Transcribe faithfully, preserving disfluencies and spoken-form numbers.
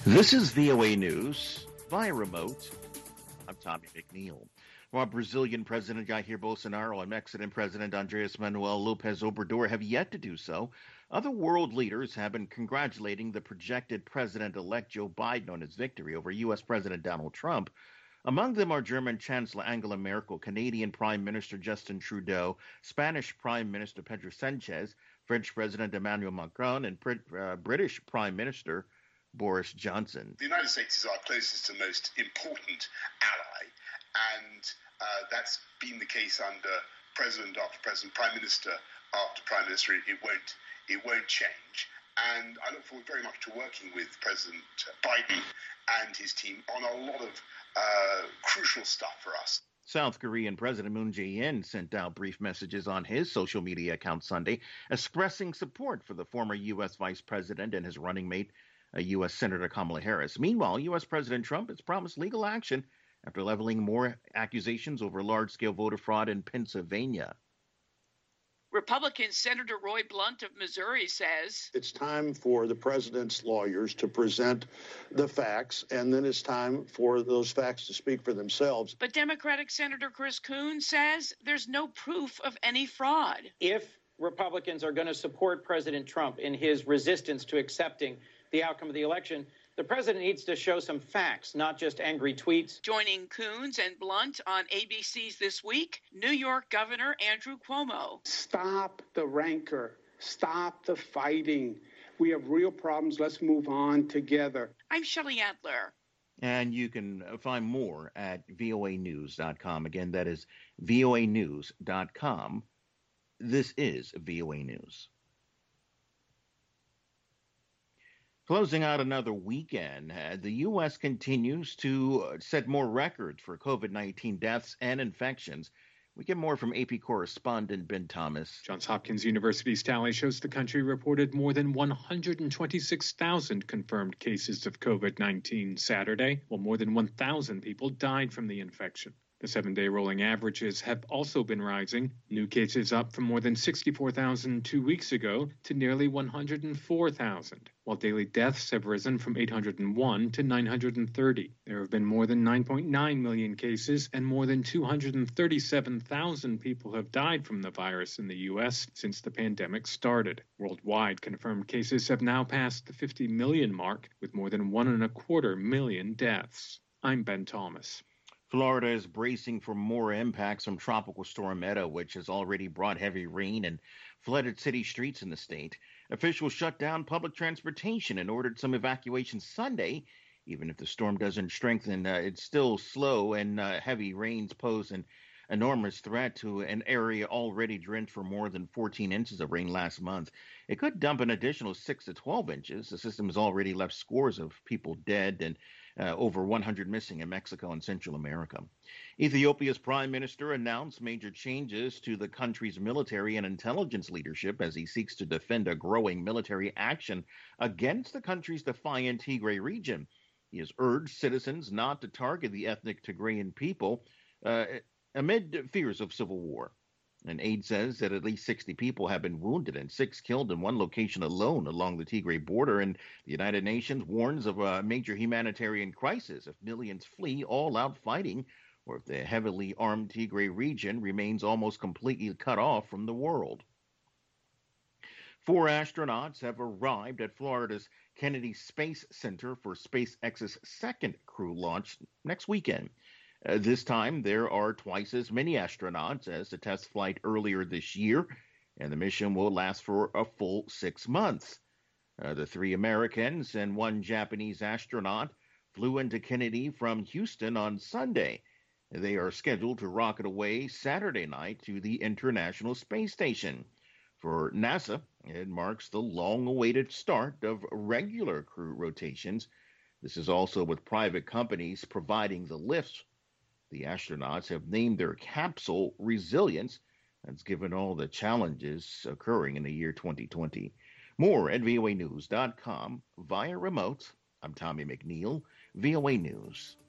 This is V O A News via remote. I'm Tommy McNeil. While Brazilian President Jair Bolsonaro and Mexican President Andrés Manuel López Obrador have yet to do so, other world leaders have been congratulating the projected President-elect Joe Biden on his victory over U S. President Donald Trump. Among them are German Chancellor Angela Merkel, Canadian Prime Minister Justin Trudeau, Spanish Prime Minister Pedro Sanchez, French President Emmanuel Macron, and uh, British Prime Minister Boris Johnson. The United States is our closest and most important ally, and uh, that's been the case under president after president, prime minister after prime minister. It won't, it won't change. And I look forward very much to working with President Biden and his team on a lot of uh, crucial stuff for us. South Korean President Moon Jae-in sent out brief messages on his social media account Sunday, expressing support for the former U S vice president and his running mate, U S. Senator Kamala Harris. Meanwhile, U S. President Trump has promised legal action after leveling more accusations over large-scale voter fraud in Pennsylvania. Republican Senator Roy Blunt of Missouri says it's time for the president's lawyers to present the facts, and then it's time for those facts to speak for themselves. But Democratic Senator Chris Coons says there's no proof of any fraud. If Republicans are going to support President Trump in his resistance to accepting the outcome of the election, the president needs to show some facts, not just angry tweets. Joining Coons and Blunt on A B C's This Week, New York Governor Andrew Cuomo. Stop the rancor. Stop the fighting. We have real problems. Let's move on together. I'm Shelley Adler. And you can find more at V O A news dot com. Again, that is V O A news dot com. This is V O A News. Closing out another weekend, uh, the U S continues to uh, set more records for COVID nineteen deaths and infections. We get more from A P correspondent Ben Thomas. Johns Hopkins University's tally shows the country reported more than one hundred twenty-six thousand confirmed cases of COVID nineteen Saturday, while more than one thousand people died from the infection. The seven-day rolling averages have also been rising. New cases up from more than sixty-four thousand two weeks ago to nearly one hundred four thousand, while daily deaths have risen from eight hundred one to nine hundred thirty. There have been more than nine point nine million cases, and more than two hundred thirty-seven thousand people have died from the virus in the U S since the pandemic started. Worldwide, confirmed cases have now passed the fifty million mark, with more than one and a quarter million deaths. I'm Ben Thomas. Florida is bracing for more impacts from Tropical Storm Eta, which has already brought heavy rain and flooded city streets in the state. Officials shut down public transportation and ordered some evacuations Sunday. Even if the storm doesn't strengthen, uh, it's still slow, and uh, heavy rains pose an enormous threat to an area already drenched for more than fourteen inches of rain last month. It could dump an additional six to twelve inches. The system has already left scores of people dead and Uh, over one hundred missing in Mexico and Central America. Ethiopia's prime minister announced major changes to the country's military and intelligence leadership as he seeks to defend a growing military action against the country's defiant Tigray region. He has urged citizens not to target the ethnic Tigrayan people uh, amid fears of civil war. An aide says that at least sixty people have been wounded and six killed in one location alone along the Tigray border, and the United Nations warns of a major humanitarian crisis if millions flee all-out fighting, or if the heavily armed Tigray region remains almost completely cut off from the world. Four astronauts have arrived at Florida's Kennedy Space Center for SpaceX's second crew launch next weekend. Uh, this time, there are twice as many astronauts as the test flight earlier this year, and the mission will last for a full six months. Uh, the three Americans and one Japanese astronaut flew into Kennedy from Houston on Sunday. They are scheduled to rocket away Saturday night to the International Space Station. For NASA, it marks the long-awaited start of regular crew rotations. This is also with private companies providing the lifts. The astronauts have named their capsule Resilience. That's given all the challenges occurring in the year twenty twenty. More at V O A news dot com via remote. I'm Tommy McNeil, V O A News.